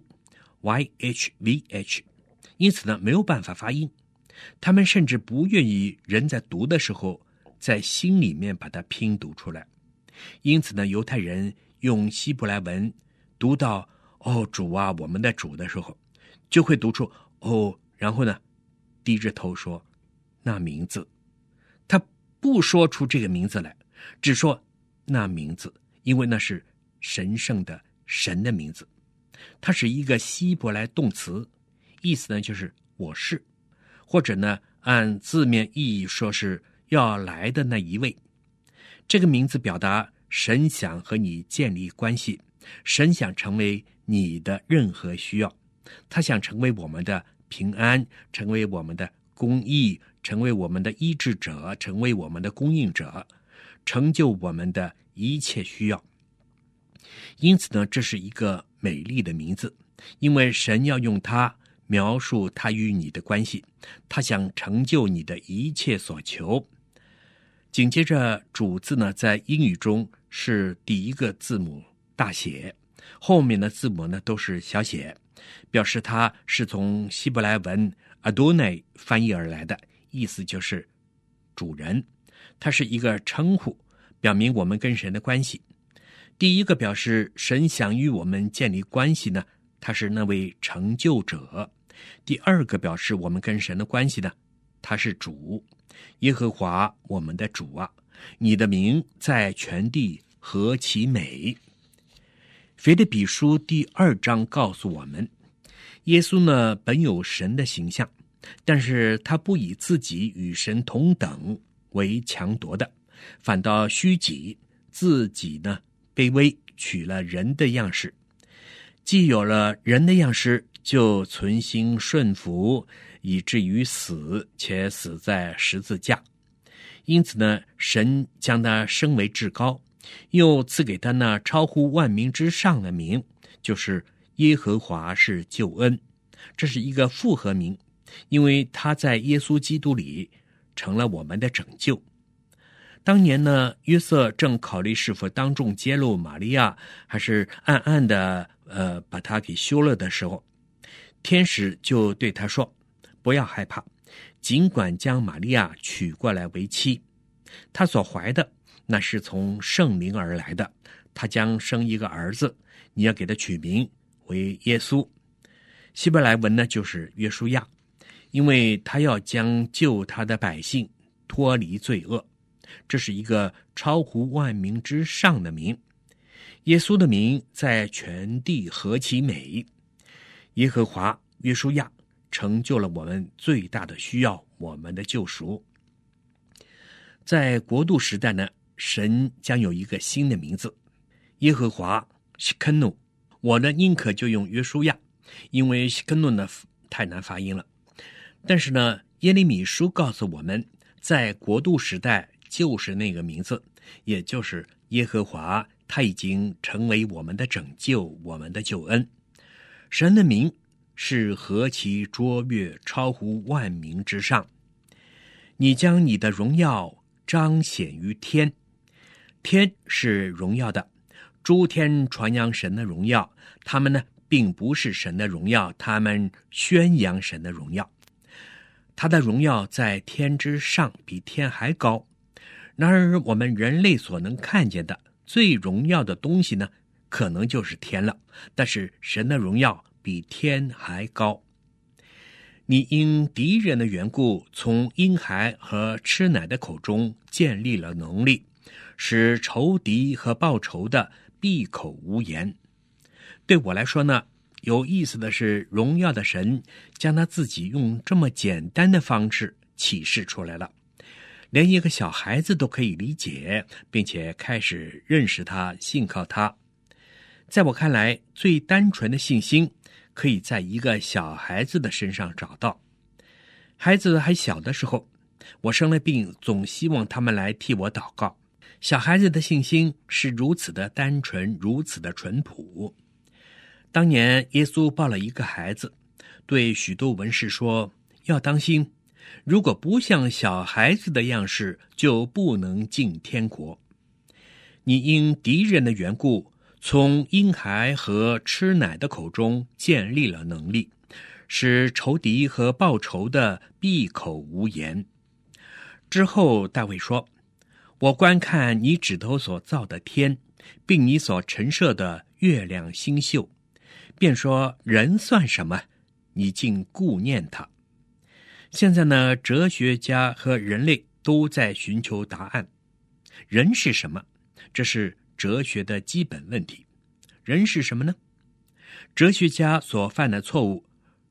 YHVH， 因此呢，没有办法发音。他们甚至不愿意人在读的时候在心里面把它拼读出来。因此呢，犹太人用希伯来文读到主啊，我们的主的时候，就会读出然后呢低着头说那名字。他不说出这个名字来，只说那名字，因为那是神圣的神的名字。它是一个希伯来动词， 意思呢就是我是，或者呢按字面意义说是要来的那一位。这个名字表达神想和你建立关系，神想成为你的任何需要，他想成为我们的平安，成为我们的公义，成为我们的医治者，成为我们的供应者，成就我们的一切需要。因此呢，这是一个美丽的名字，因为神要用它描述他与你的关系，他想成就你的一切所求。紧接着主字呢，在英语中是第一个字母大写，后面的字母呢都是小写，表示它是从希伯来文 Adonai 翻译而来的，意思就是主人。它是一个称呼，表明我们跟神的关系。第一个表示神想与我们建立关系呢，他是那位成就者。第二个表示我们跟神的关系呢，他是主，耶和华我们的主啊，你的名在全地何其美。腓立比书第2章告诉我们，耶稣呢本有神的形象，但是他不以自己与神同等为强夺的，反倒虚己，自己呢卑微，取了人的样式。既有了人的样式，就存心顺服，以至于死，且死在十字架。因此呢，神将他升为至高，又赐给他那超乎万民之上的名，就是耶和华是救恩。这是一个复合名，因为他在耶稣基督里成了我们的拯救。当年呢，约瑟正考虑是否当众揭露玛利亚，还是暗暗的把她给休了的时候，天使就对他说，不要害怕，尽管将玛利亚娶过来为妻，她所怀的那是从圣灵而来的，她将生一个儿子，你要给他取名为耶稣。希伯来文呢就是约书亚，因为他要将救他的百姓脱离罪恶。这是一个超乎万民之上的名，耶稣的名在全地何其美。耶和华约书亚成就了我们最大的需要，我们的救赎。在国度时代呢，神将有一个新的名字，耶和华西肯努。我呢宁可就用约书亚，因为西肯努呢太难发音了。但是呢，耶利米书告诉我们，在国度时代就是那个名字，也就是耶和华，他已经成为我们的拯救，我们的救恩。神的名是何其卓越，超乎万民之上。你将你的荣耀彰显于天，天是荣耀的，诸天传扬神的荣耀，他们呢并不是神的荣耀，他们宣扬神的荣耀。他的荣耀在天之上，比天还高。然而我们人类所能看见的最荣耀的东西呢，可能就是天了，但是神的荣耀比天还高。你因敌人的缘故，从婴孩和吃奶的口中建立了能力，使仇敌和报仇的闭口无言。对我来说呢，有意思的是，荣耀的神将他自己用这么简单的方式启示出来了，连一个小孩子都可以理解，并且开始认识他，信靠他。在我看来，最单纯的信心可以在一个小孩子的身上找到。孩子还小的时候，我生了病，总希望他们来替我祷告。小孩子的信心是如此的单纯，如此的淳朴。当年耶稣抱了一个孩子，对许多文士说，要当心，如果不像小孩子的样式，就不能进天国。你因敌人的缘故，从婴孩和吃奶的口中建立了能力，使仇敌和报仇的闭口无言。之后大卫说，我观看你指头所造的天，并你所陈设的月亮星宿，便说人算什么，你竟顾念他。现在呢，哲学家和人类都在寻求答案。人是什么？这是哲学的基本问题。人是什么呢？哲学家所犯的错误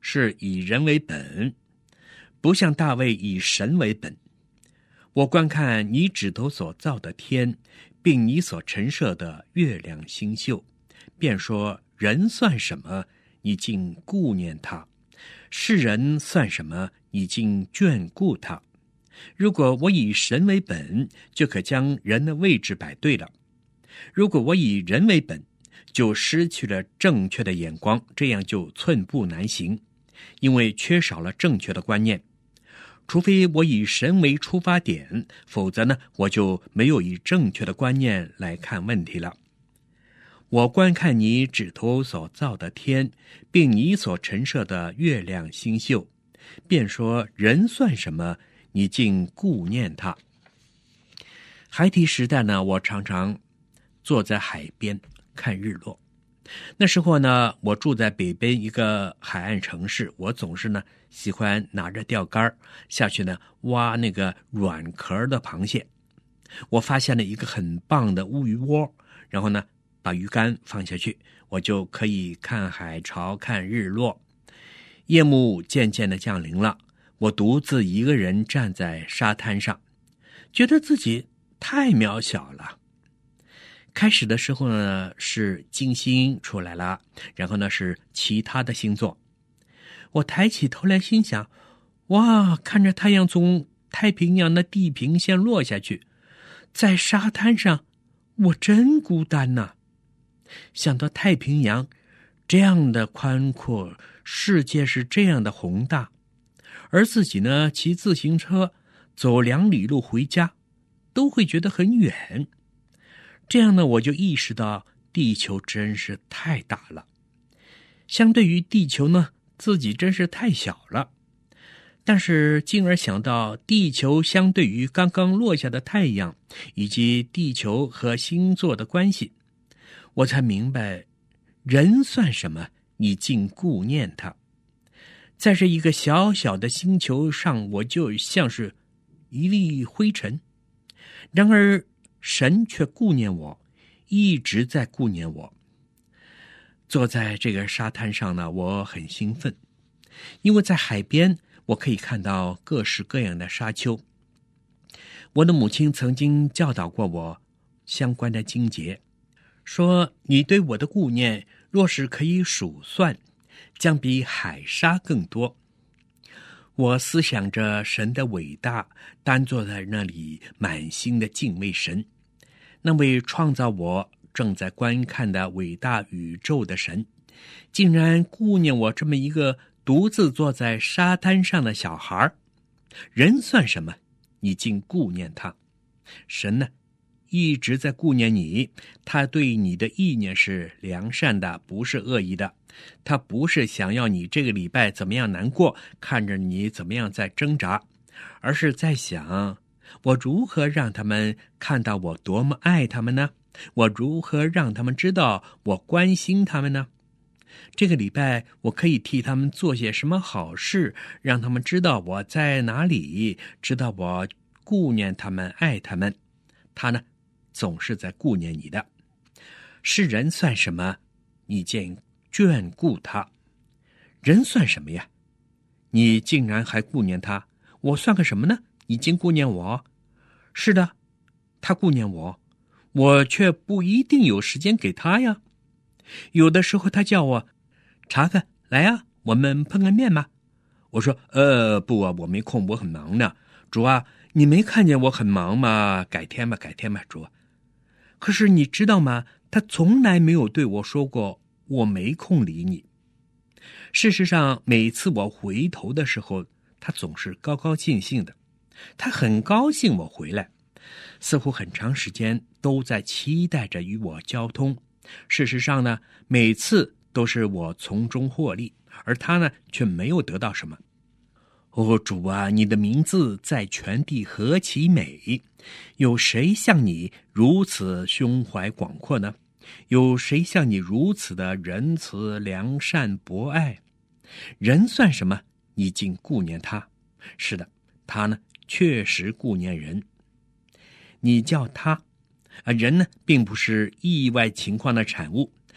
是以人为本，不像大卫以神为本。我观看你指头所造的天，并你所陈设的月亮星宿，便说人算什么，你竟顾念他；世人算什么，你竟眷顾他。如果我以神为本，就可将人的位置摆对了；如果我以人为本，就失去了正确的眼光，这样就寸步难行，因为缺少了正确的观念。除非我以神为出发点，否则呢，我就没有以正确的观念来看问题了。我观看你指头所造的天，并你所陈设的月亮星宿，便说人算什么，你竟顾念他。孩提时代呢，我常常坐在海边看日落。那时候呢，我住在北边一个海岸城市，我总是呢喜欢拿着钓竿下去呢挖那个软壳的螃蟹。我发现了一个很棒的乌鱼窝，然后呢把鱼竿放下去，我就可以看海潮看日落。夜幕渐渐的降临了，我独自一个人站在沙滩上，觉得自己太渺小了。开始的时候呢，是金星出来了，然后呢是其他的星座。我抬起头来心想，哇，看着太阳从太平洋的地平线落下去，在沙滩上，我真孤单呐。想到太平洋这样的宽阔，世界是这样的宏大，而自己呢骑自行车走2里路回家，都会觉得很远。这样呢，我就意识到地球真是太大了，相对于地球呢，自己真是太小了。但是进而想到地球相对于刚刚落下的太阳，以及地球和星座的关系，我才明白人算什么，你竟顾念他。在这一个小小的星球上，我就像是一粒灰尘，然而神却顾念我，一直在顾念我。坐在这个沙滩上呢，我很兴奋，因为在海边我可以看到各式各样的沙丘。我的母亲曾经教导过我相关的经节，说你对我的顾念若是可以数算，将比海沙更多。我思想着神的伟大，单坐在那里满心的敬畏神，那位创造我正在观看的伟大宇宙的神，竟然顾念我这么一个独自坐在沙滩上的小孩。人算什么，你竟顾念他。神呢，一直在顾念你，他对你的意念是良善的，不是恶意的。他不是想要你这个礼拜怎么样难过，看着你怎么样在挣扎，而是在想，我如何让他们看到我多么爱他们呢？我如何让他们知道我关心他们呢？这个礼拜我可以替他们做些什么好事，让他们知道我在哪里，知道我顾念他们，爱他们。他呢，总是在顾念你的。是人算什么，你竟眷顾他。人算什么呀？你竟然还顾念他。我算个什么呢？你竟顾念我。是的，他顾念我，我却不一定有时间给他呀。有的时候他叫我，查克，来呀，我们碰个面吧。我说不啊，我没空，我很忙呢。主啊，你没看见我很忙吗？改天吧，改天吧，主啊。可是你知道吗？他从来没有对我说过我没空理你。事实上，每次我回头的时候，他总是高高兴兴的，他很高兴我回来，似乎很长时间都在期待着与我交通。事实上呢，每次都是我从中获利，而他呢，却没有得到什么。哦，主啊，你的名字在全地何其美！有谁像你如此胸怀广阔呢？有谁像你如此的仁慈、良善、博爱？人算什么？你竟顾念他。是的，他呢，确实顾念人。你叫他，人呢，并不是意外情况的产物。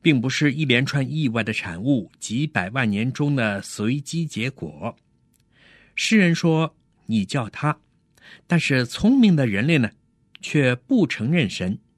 并不是一连串意外的产物，几百万年中的随机结果。诗人说你叫他，但是聪明的人类呢，却不承认神，